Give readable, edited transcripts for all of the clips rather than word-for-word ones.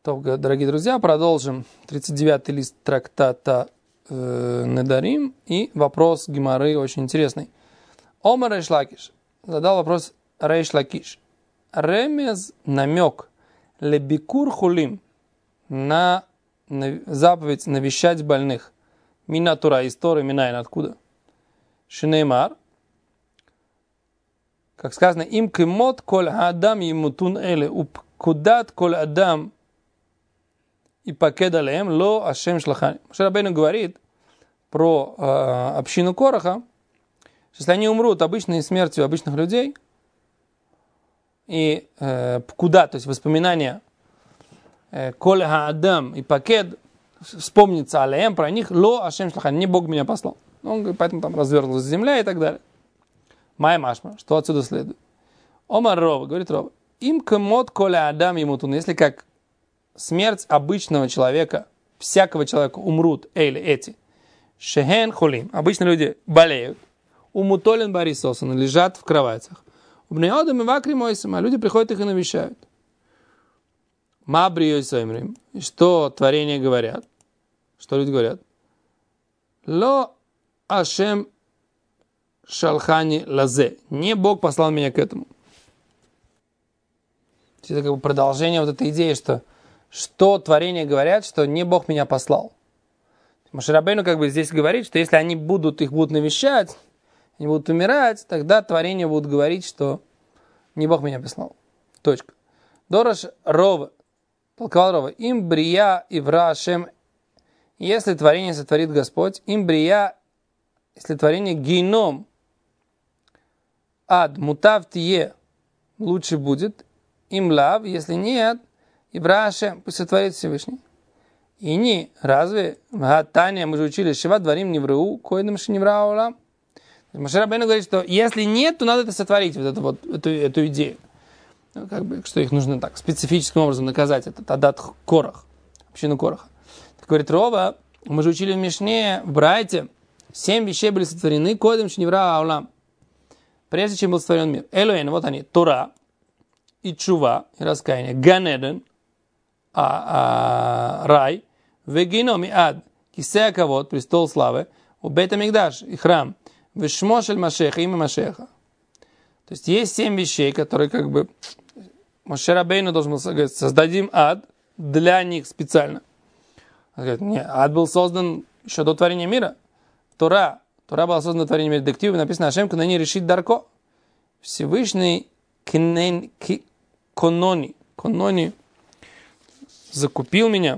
То, дорогие друзья, продолжим 39-й лист трактата Недарим и вопрос Гемары очень интересный. Омар Рейш Лакиш задал вопрос Рейш Лакиш. Ремез, намек, лебикур хулим, на заповедь навещать больных. Мина Тура, история, минайн, откуда? Шинеймар, как сказано, им кемот коль адам емутун эле, упкудат коль адам и покедалем ло ашем шлахани. Моше Рабейну говорит про общину Кораха, что если они умрут обычной смертью обычных людей, и пкуда, то есть воспоминания коль адам и покед, вспомнится алеем про них, ло ашем шлахани, не Бог меня послал. Он говорит, поэтому там развернулась земля и так далее. Май машма, что отсюда следует? Омар Рова, говорит Рова, им кемот коля адам емутун, если как смерть обычного человека, всякого человека умрут, эйли, эти, шехен хулим, обычные люди болеют, умутолен барисосан, лежат в кроватях, убнеодам и вакри мойсам, а люди приходят их и навещают. Мабри йойсаймрим, что творения говорят, что люди говорят? Ло ашем шалхани лазе, не Бог послал меня к этому. Это как бы продолжение вот этой идеи, что творения говорят, что не Бог меня послал. Моше Рабейну как бы здесь говорит, что если они их будут навещать, они будут умирать, тогда творения будут говорить, что не Бог меня послал. Точка. Дорож Рова, толковал Рова, им брия ивра ашем, если творение сотворит Господь, им брия, если творение геном, ад, мутав тие, лучше будет, им лав, если нет, ивра ашем, пусть сотворит Всевышний. И не, разве, Таня, мы же учили, шива дворим неврау, коидам шеневрау лам. Моше Рабейну говорит, что если нет, то надо это сотворить, эту идею. Ну, как бы, что их нужно так специфическим образом наказать, этот адат Корах, общину Кораха. Так говорит Рова, мы же учили в Мишне, в Брайте, 7 вещей были сотворены, коидам шеневрау лам, прежде чем был сотворен мир. Элоэн, вот они, Тора, и чува, и раскаяние, Ганеден, рай, вегином и ад, кисея кавод, престол славы, у Бет-Амикдаш, и храм, вешмошель Машеха, имя Машеха. То есть есть 7 вещей, которые как бы Моше Рабейну должен был сказать, создадим ад для них специально. Он говорит, нет, ад был создан еще до творения мира. Тора была создана до творения мира. В дективе написано, Ашем Канани решит Дарко. Всевышний Конони закупил меня.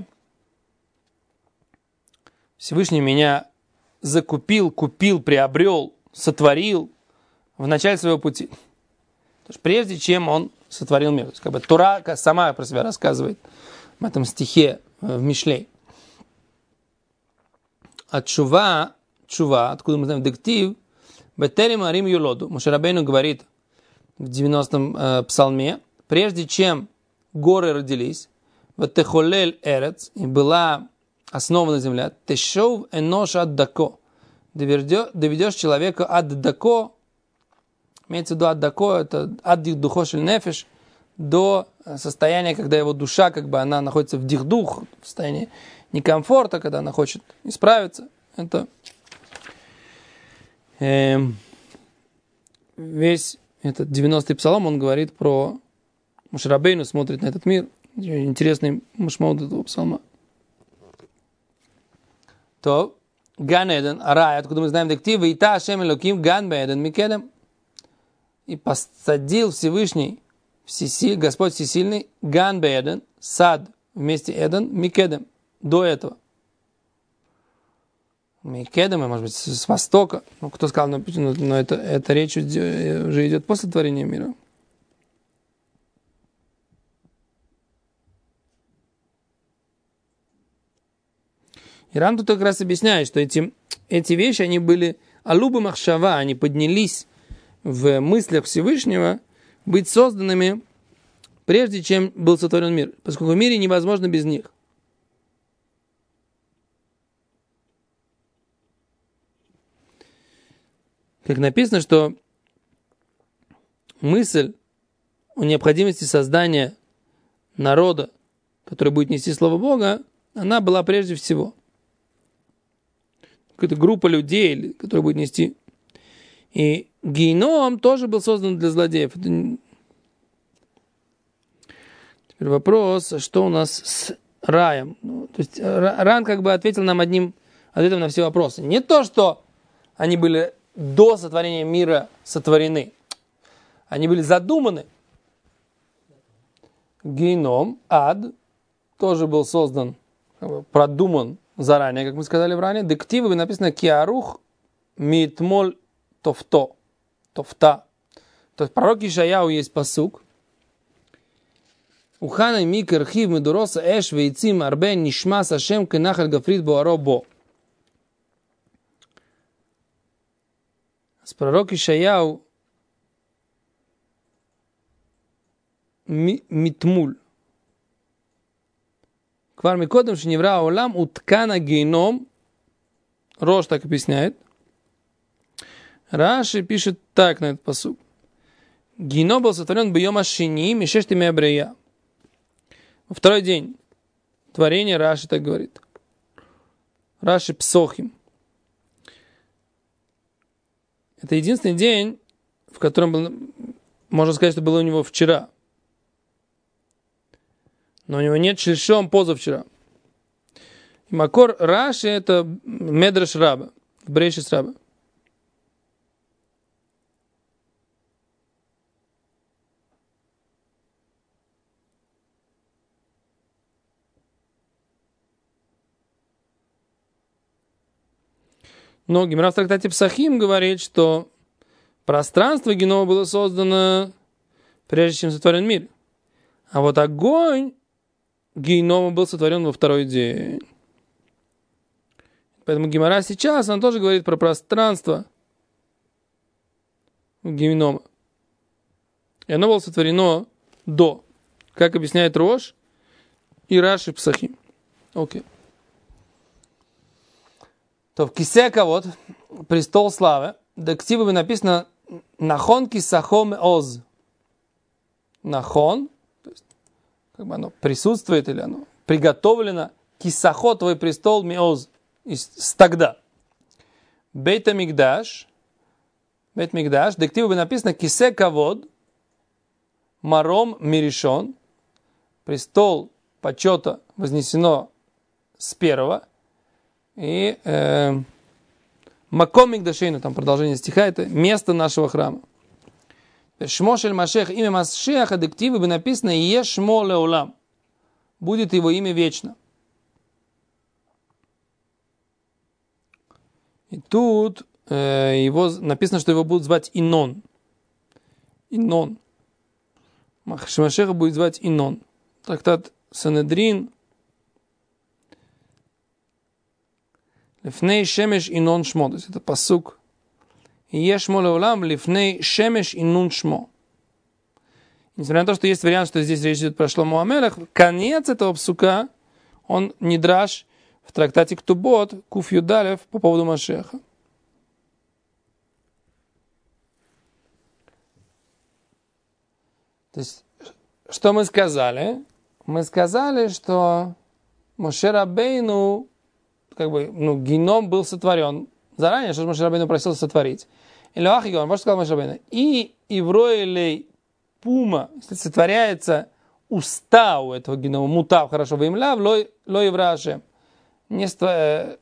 Всевышний меня закупил, купил, приобрел, сотворил в начале своего пути. То есть прежде чем он сотворил мир. То есть, как бы Тора сама про себя рассказывает в этом стихе в Мишлей. А чува, откуда мы знаем, дектив, Бетерим Арим Юлоду. Моше Рабейну говорит в 90-м псалме, прежде чем горы родились, Ватехолель Эрец, и была основана земля, Тешов энош ад дако, доведешь человека ад дако, имеется в виду ад дако, это ад дихдухошель нефеш, до состояния, когда его душа, как бы она находится в дихдух, в состоянии некомфорта, когда она хочет исправиться. Это весь этот 90-й псалом, он говорит про Моше Рабейну, смотрит на этот мир. Интересный машмаут этого псалма. То Ган Эден, рай, откуда мы знаем дектив, и та Ашем Элоким Ган Бэден Микедем. И посадил Всевышний, Господь Всесильный, Ган Бэден, сад вместе Эден, Микедем, до этого. Микедем, может быть, с востока. Ну, кто сказал, но это речь уже идет после творения мира. И Рам тут как раз объясняет, что эти вещи, они были алуба махшава, они поднялись в мыслях Всевышнего быть созданными, прежде чем был сотворен мир, поскольку в мире невозможно без них. Как написано, что мысль о необходимости создания народа, которая будет нести Слово Бога, она была прежде всего. Какая-то группа людей, которая будет нести. И геном тоже был создан для злодеев. Теперь вопрос, что у нас с раем? То есть Ран как бы ответил нам одним ответом на все вопросы. Не то, что они были до сотворения мира сотворены. Они были задуманы. Геном, ад, тоже был создан, продуман заранее, как мы сказали в ране. Дективы написано «Киарух митмоль тофта». То есть в пророке Ишаяу есть пасук. Ухана микер хив медуроса эш вейцим арбен нишмас ашем кенахаль гафрид боаро бо. С пророк Ишаяу митмуль. Квар микодем шеневра олам уткана геном. Рош так объясняет. Раши пишет так на этот пасук. Геном был сотворен бьема шини мишештими абрея. Во второй день творения Раши так говорит. Раши псохим. Это единственный день, в котором был, можно сказать, что было у него вчера. Но у него нет шлишом позавчера. И макор Раши это Медраш Раба, Брейшис Раба. Но Гемара в трактате Псахим говорит, что пространство генома было создано прежде, чем сотворен мир. А вот огонь генома был сотворен во второй день. Поэтому Гемара сейчас, она тоже говорит про пространство генома. И оно было сотворено до. Как объясняет Рош и Раши Псахим. Окей. То в кисека вот, престол славы, дактивами написано нахон кисахом оз. Нахон, то есть как бы оно присутствует или оно приготовлено, кисахо, твой престол, миоз, с тогда. Бейт Микдаш, дактивами написано кисека вод, маром миришон, престол почета вознесено с первого. И Маком Микдашейну, там продолжение стиха, это место нашего храма. Шмошель Машех, имя Машеха, дективы бы написано Ешмо Леулам. Будет его имя вечно. И тут его написано, что его будут звать Инон. Инон. Машеха будет звать Инон. Трактат Санедрин. Лифней шемеш инон шмо. То есть это пасук. Ешмо леулам лифней шемеш инон шмо. Несмотря на то, что есть вариант, что здесь речь идет про Шломо ха-Мелех, конец этого псука, он нидраш в трактате Ктубот, Куф Юдалев, по поводу Машеха. То есть, что мы сказали? Мы сказали, что Моше Рабейну как бы, геном был сотворен заранее, что Моше Рабейну просил сотворить. Или Ахигон, вот что сказал Моше Рабейну. И ивроилей пума, если сотворяется уста у этого генома, мутав, хорошо, вымляв, ло еврашем. Если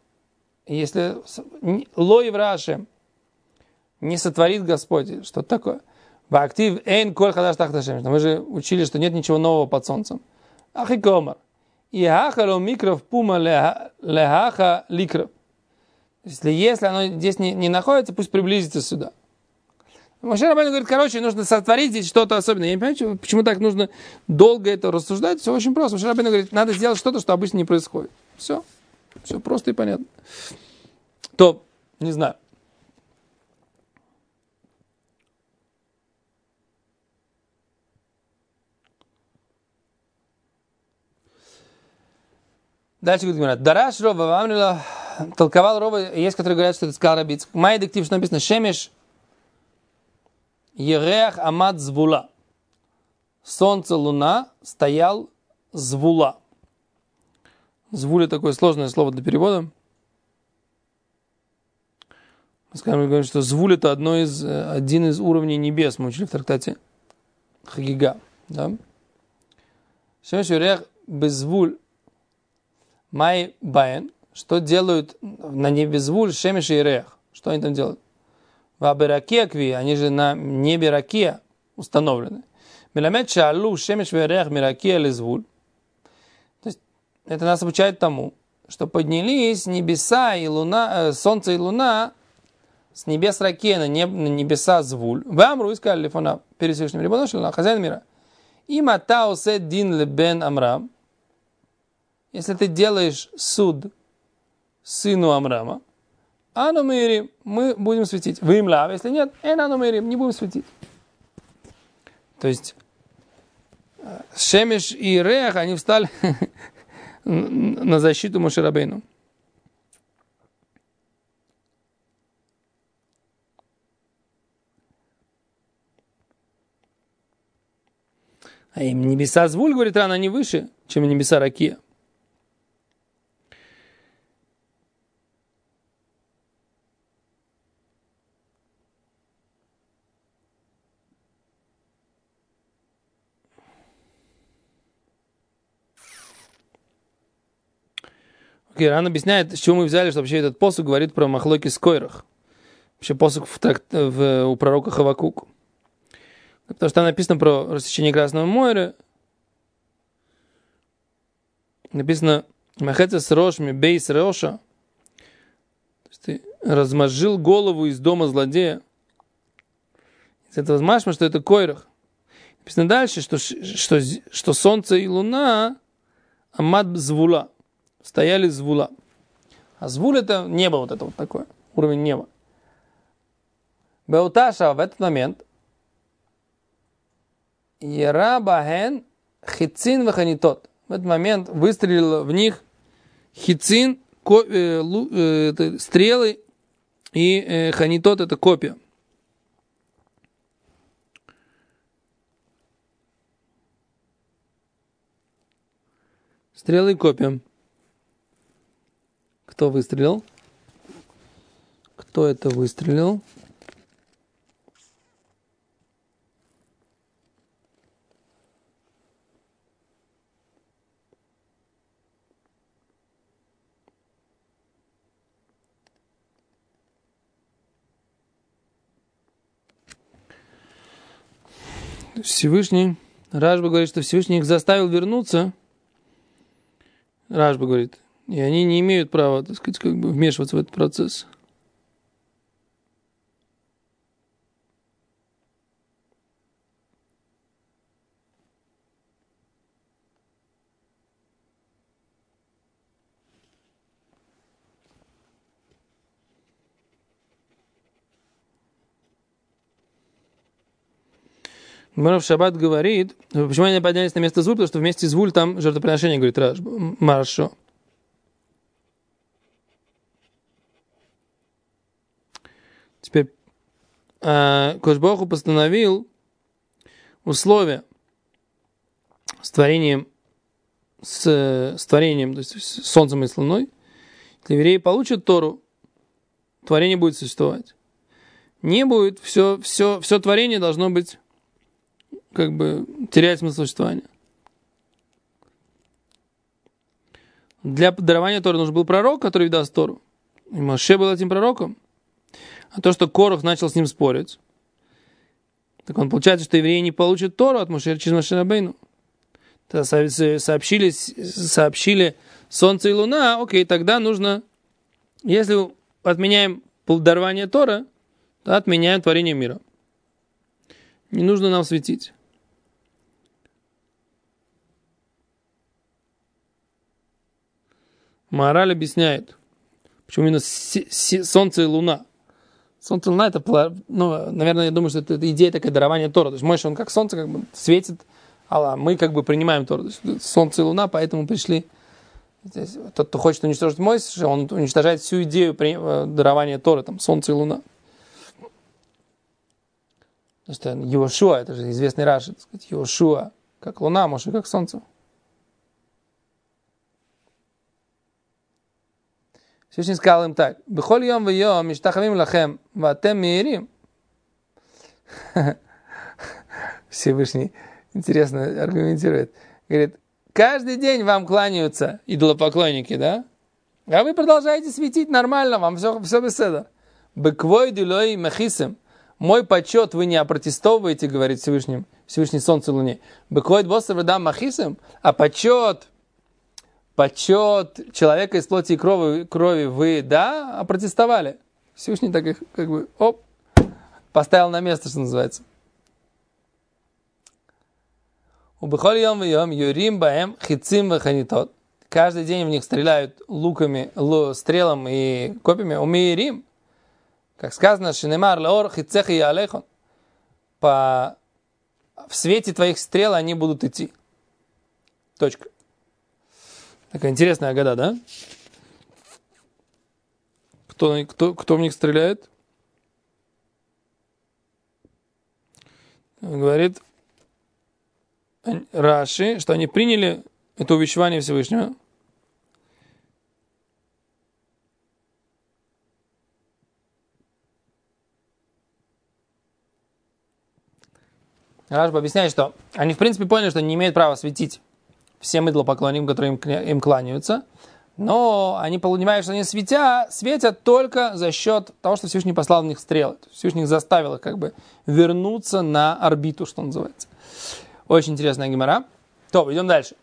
ло еврашем не сотворит Господь, что такое? В актив эйн коль хадаш тахташем. Мы же учили, что нет ничего нового под солнцем. Ахикомар. И хахалу микров пума лехаха ликров. Если оно здесь не находится, пусть приблизится сюда. Моше Рабейну говорит, короче, нужно сотворить здесь что-то особенное. Я не понимаю, почему так нужно долго это рассуждать. Все очень просто. Моше Рабейну говорит, надо сделать что-то, что обычно не происходит. Все просто и понятно. То, не знаю. Дальше говорит, Дараш Рова, Вамрила, толковал Рова, есть, которые говорят, что это сказал Рабицк. Май дектив, что написано, Шемеш Ереах Амад Звула. Солнце, луна, стоял Звула. Звуль такое сложное слово для перевода. Мы говорим, что звуль это один из уровней небес. Мы учили в трактате Хагига. Да? Шемеш верех беззвуль май баен. Что делают на небе звуль шемеш и рех? Что они там делают? В абераке кви, они же на небе раке установлены. Меламед шалу шемеш верех мираке лезвуль. То есть это нас обучает тому, что поднялись небеса и луна, солнце и луна с небес раке на небеса звуль. В Амру искали лифона перед Всевышним Рибоно шель Олам, хозяин мира. Им ата осе дин лебен Амрам. Если ты делаешь суд сыну Амрама, ану мирим, мы будем светить. Вы им лав, если нет, ану мирим, не будем светить. То есть Шемеш и Рех, они встали на защиту Моше Рабейну. А им небеса звуль, говорит Ран, они выше, чем небеса Ракия. Ран объясняет, с чего мы взяли, что вообще этот посук говорит про махлоки скойрах. Вообще посук у пророка Хавакуку. Потому что там написано про рассечение Красного моря. Написано «Махецес рошми бейс роша». То есть ты размозжил голову из дома злодея. Из этого машма, что это койрах. Написано дальше, что солнце и луна амад звула. Стояли звула. А звуль это небо вот это вот такое. Уровень неба. Беуташа в этот момент Ярабахен хицин ваханитот. В этот момент выстрелил в них хицин, стрелы, и ханитот это копья. Стрелы и копья. Кто выстрелил? Кто это выстрелил? Всевышний, Рашба говорит, что Всевышний их заставил вернуться. Рашба говорит, и они не имеют права, так сказать, как бы вмешиваться в этот процесс. Моров Шаббат говорит, почему они поднялись на место звуль, потому что вместе звуль там жертвоприношение, говорит Маршо. Теперь Кош Боху постановил условия с творением, то есть с солнцем и с луной. Если евреи получат Тору, творение будет существовать. Не будет, все творение должно быть как бы терять смысл существования. Для дарования Торы нужен был пророк, который даст Тору. И Моше был этим пророком. А то, что Корах начал с ним спорить, так он получается, что евреи не получат Тору от Моше через Моше Рабейну. Тогда сообщили солнце и луна, окей, тогда нужно, если отменяем дарование Тора, то отменяем творение мира. Не нужно нам светить. Маораль объясняет, почему именно солнце и луна. Солнце и луна, это, наверное, я думаю, что это идея такая дарования Тора. То есть Моше, он как солнце как бы светит, а мы как бы принимаем Тору. То есть солнце и луна, поэтому пришли. Здесь, тот, кто хочет уничтожить Моше, он уничтожает всю идею дарования Торы, там, солнце и луна. Потому что Йошуа, это же известный Раши, так сказать, Йошуа, как луна, Моше как солнце. Всевышний сказал им так. Бехоль йом вейом миштахавим лахем ватем мирим. Всевышний интересно аргументирует. Говорит, каждый день вам кланяются идолопоклонники, да? А вы продолжаете светить нормально, вам все беседа. Беквой дилой махисем. Мой почет вы не опротестовываете, говорит Всевышний Солнце Луне. Беквой босса дам махисем. А почет человека из плоти и крови вы, да, опротестовали. Всевышний так их, как бы, поставил на место, что называется. Убехоль йом вейом юрим баэм хицим ваханитот. Каждый день в них стреляют луками, стрелом и копьями. Умеерим. Как сказано, шинемар леор хицех и алейхон. В свете твоих стрел они будут идти. Точка. Такая интересная агада, да? Кто в них стреляет? Говорит Раши, что они приняли это увещевание Всевышнего. Раши объясняет, что они в принципе поняли, что не имеют права светить всем идолопоклонникам, которые им кланяются, но они понимают, что они светят только за счет того, что Всевышний послал в них стрелы. Всевышний их заставил их как бы вернуться на орбиту, что называется. Очень интересная гемара. То, идем дальше.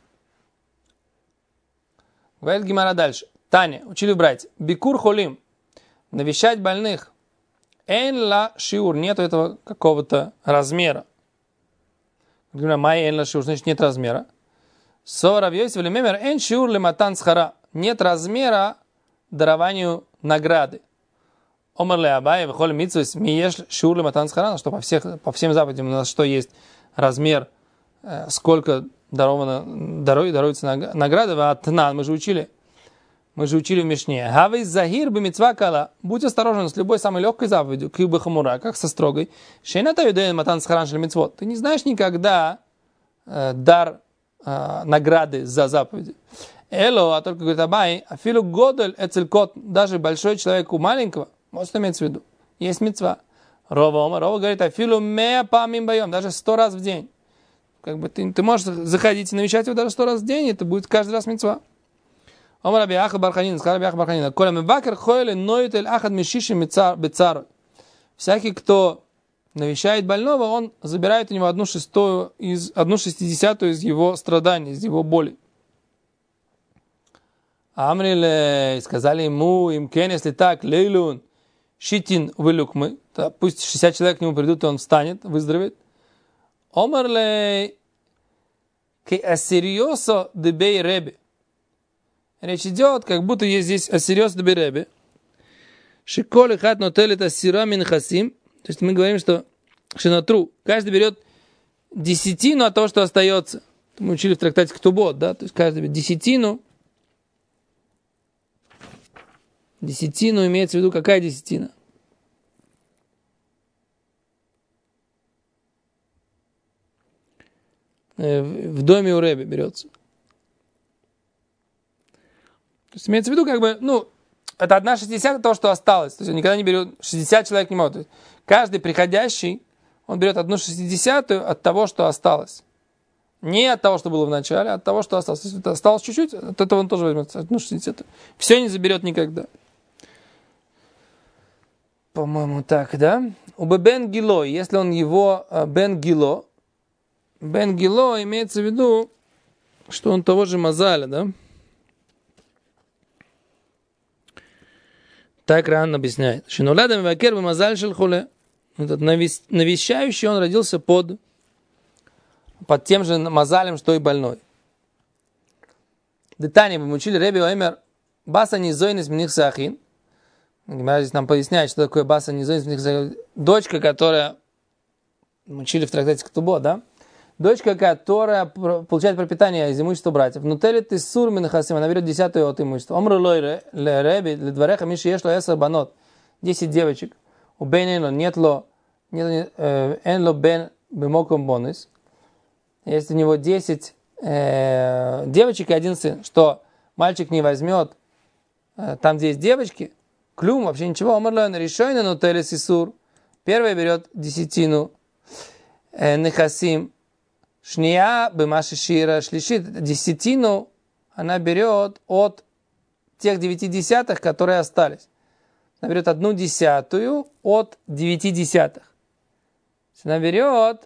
Говорит гемара дальше. Таня, учили братья. Бикур холим. Навещать больных. Эн ла шиур. Нету этого какого-то размера. Май эн ла шиур. Значит, нет размера. Сорав йосиф лемемер эн шиур лематан схара. Нет размера дарованию награды. Омар ле абай вхоль митсвис миеш шиур лематан схара. Что по всем заповедям у нас что есть размер, сколько даруется награда. Атнан, мы же учили в Мишне. Хавей захир бы митцва кала. Будь осторожен с любой самой легкой заповедью, кибы хамура, как со строгой. Шейната юдеен матан схаран шель митцвот. Ты не знаешь никогда дар награды за заповеди. Эло, а только говорит Абай, афилу годель эцелькот, даже большой человек у маленького, может иметься в виду, есть митцва. Рова говорит, афилу меа памим байом, даже 100 раз в день. Как бы ты можешь заходить и навещать его даже 100 раз в день, это будет каждый раз митцва. Омар Раби Аха Барханин, сказал Раби Аха Барханин, коля мебакер хойле нойтель ахад мишиши бецару. Всякий, кто навещает больного, он забирает у него 1/60 из его страданий, из его боли. Амриле, сказали ему, им кен, если так, лейлун, шитин вылюкмы, пусть 60 человек к нему придут, и он встанет, выздоровеет. Омарле, ке асириосо дебей ребе. Речь идет, как будто есть здесь асириосо дебей ребе. Шиколи хат нотелит асира мин хасим. То есть мы говорим, что шинатру, каждый берет десятину от того, что остается. Мы учили в трактате Ктубот, да? То есть каждый берет десятину. Десятину имеется в виду какая десятина? В доме у Ребе берется. То есть имеется в виду, как бы, это 1/60 от того, что осталось. То есть он никогда не берет, 60 человек не могут. Каждый приходящий, он берет 1/60 от того, что осталось. Не от того, что было в начале, а от того, что осталось. Если осталось чуть-чуть, от этого он тоже возьмет 1/60. Все не заберет никогда. По-моему, так, да? У Бен Гило, если он его Бен Гило имеется в виду, что он того же Мазаля, да? Так Ран объясняет. Шинуладам вакер б'мазаль шель хуле. Этот навещающий, он родился под тем же мазалем, что и больной. Детание мы учили Реби Оэмер баса низойнис мних сахин. Здесь нам поясняет, что такое баса низойнис мних сахин. Дочка, которая мы учили в трактате Ктубот, да? Дочка, которая получает пропитание из имущества братьев. Нутелит из сур минахасим, она берет 10 от имущества. Омру лой лереби, ледвареха миши ешло эсер банот. 10 девочек. У бен энло, энло бен бемоком бонус. Есть у него 10 девочек и 1 сын. Что мальчик не возьмет там, где есть девочки, клюм, вообще ничего, омрлён решойна, но телес исур. Первая берет десятину, нехасим, шния, бемаши шира, шлишит. Десятину она берет от тех 9/10, которые остались. Она берет 1/10 от 9/10. Она берет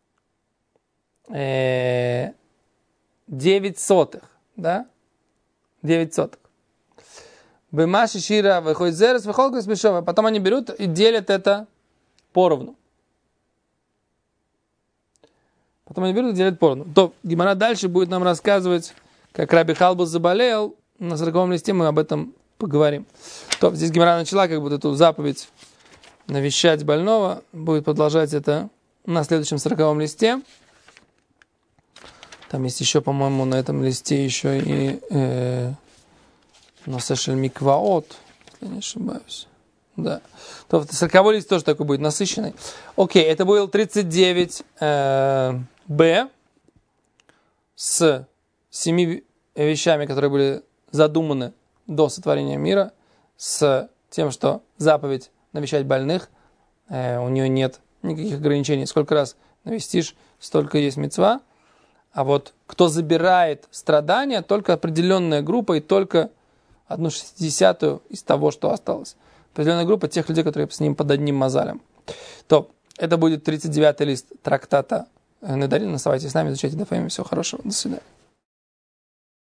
9 сотых, да? 9 сотых. Бемаши шира выходит зерес, выходит смешовая. Потом они берут и делят это поровну. Потом они берут и делят поровну. То Гемара дальше будет нам рассказывать, как Раби Халбус заболел. На 40-м листе мы об этом поговорим. То здесь Гемара начала как бы эту заповедь навещать больного. Будет продолжать это на следующем 40-м листе. Там есть еще, по-моему, на этом листе еще и Носешель Микваот, если не ошибаюсь. Да. То 40-й лист тоже такой будет насыщенный. Окей, это был 39 Б с 7 вещами, которые были задуманы до сотворения мира, с тем, что заповедь навещать больных, у нее нет никаких ограничений. Сколько раз навестишь, столько есть мицва. А вот кто забирает страдания, только определенная группа и только 1/60 из того, что осталось. Определенная группа тех людей, которые с ним под одним мазалем. То, это будет 39-й лист трактата Недарим. Оставайтесь с нами, изучайте Дафаим. Всего хорошего. До свидания.